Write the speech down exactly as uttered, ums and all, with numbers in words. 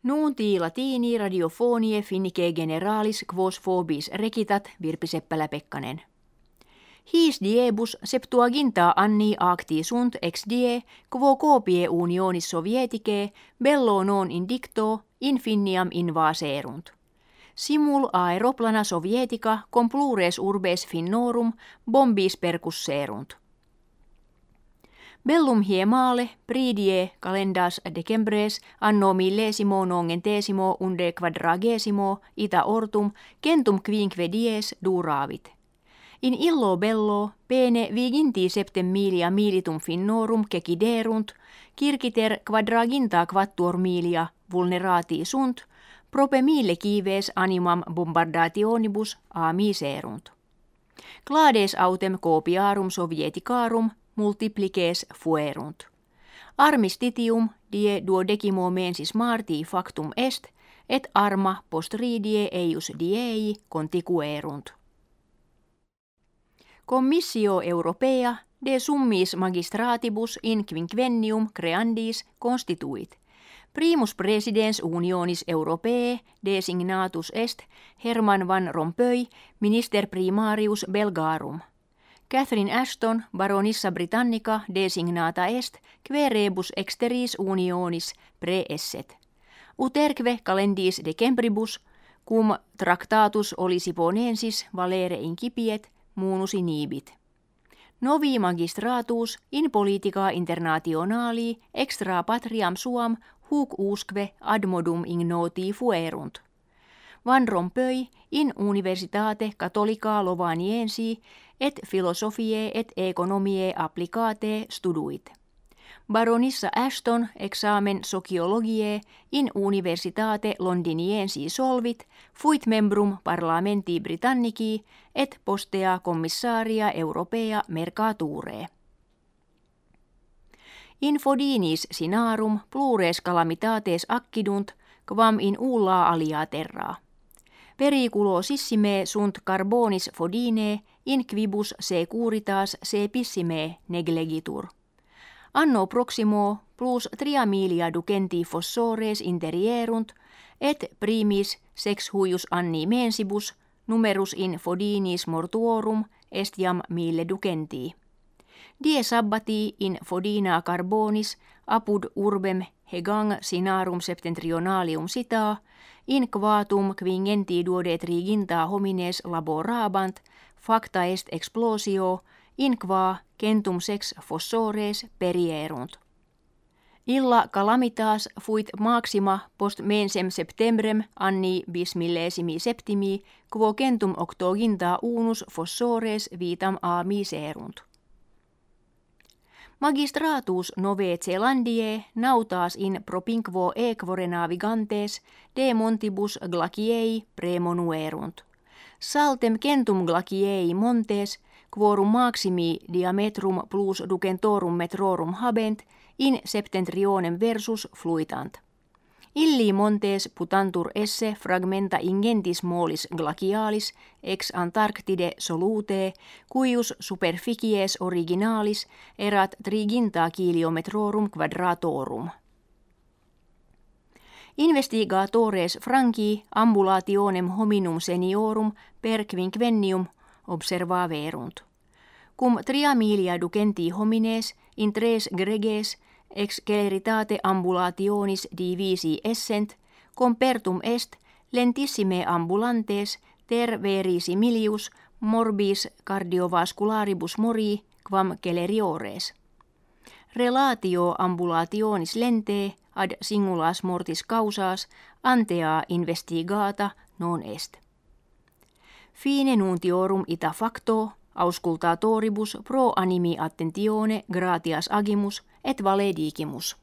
Nuuntii latini radiofonie finnike generalis quos phobis recitat Virpi Seppälä-Pekkanen. His diebus septuaginta anni acti sunt ex die quo copie unionis sovieticae bello non indicto infiniam invaserunt. Simul aeroplana sovietica com plures urbes finnorum bombis percusserunt. Bellum hiemale pridie calendas decembres anno millesimo nongentesimo unde quadragesimo ita ortum centum quinque dies duravit. In illo bello pene viginti septem milia militum finnorum ceciderunt, circiter quadraginta quattuor milia vulnerati sunt, prope mille kives animam bombardationibus a miserunt. Clades autem copiarum sovieticarum multiplices fuerunt. Armistitium die duodecimo mensis martii factum est, et arma postridie eius diei conticuerunt. Commissio Europea de summis magistratibus in quinquennium creandis constituit. Primus presidens unionis Europae designatus est Herman van Rompuy, minister primarius Belgarum. Catherine Ashton, baronissa Britannica designata est, que rebus exteris unionis preesset. Uterque calendis decembribus, cum tractatus olisiponensis valere incipiet, munus inhibit. Novi magistratus in politica internationali extra patriam suam huc usque ad modum ignoti fuerunt. Van Rompuy in universitate catholica Lovaniensi et philosophiae et economiae applicatae studuit. Baronissa Ashton examen sociologiae in universitate Londiniensi solvit, fuit membrum parlamenti Britannici et postea commissaria Europea mercaturee. In fodinis sinarum plures calamitates accidunt, quam in ulla alia terra. Periculosissime sunt carbonis fodine, in quibus securitas se pissime neglegitur. Anno proximo plus tria milia ducenti fossores interierunt, et primis sex huius anni mensibus, numerus in fodinis mortuorum est jam mille ducentii. Die sabbati in fodina carbonis apud urbem hegang sinarum septentrionalium sita, in quatum quingenti duodetriginta homines laborabant, facta est explosio, in qua centum sex fossores perierunt. Illa calamitas fuit maxima post mensem septembrem anni bis millesimi septimi, quo centum octoginta unus fossores vitam a miserunt. Magistratus Nove Zelandiae nautas in propinquo equore navigantes de montibus glaciei premonuerunt. Saltem centum glaciei montes, quorum maximi diametrum plus ducentorum metrorum habent, in septentrionem versus fluitant. Illi montes putantur esse fragmenta ingentis molis glacialis ex Antarctide solute, cuius superficies originalis erat triginta kilometrorum quadratorum. Investigatores Franci ambulationem hominum seniorum per quinquennium observaverunt. Cum tria milia ducenti homines in tres greges ex celeritate ambulationis divisi essent, compertum est lentissime ambulantes ter verisimilius morbis cardiovascularibus mori quam celeriores. Relatio ambulationis lente ad singulas mortis causas antea investigata non est. Fine nuntiorum ita facto auscultatoribus pro animi attentione gratias agimus et valedigimus.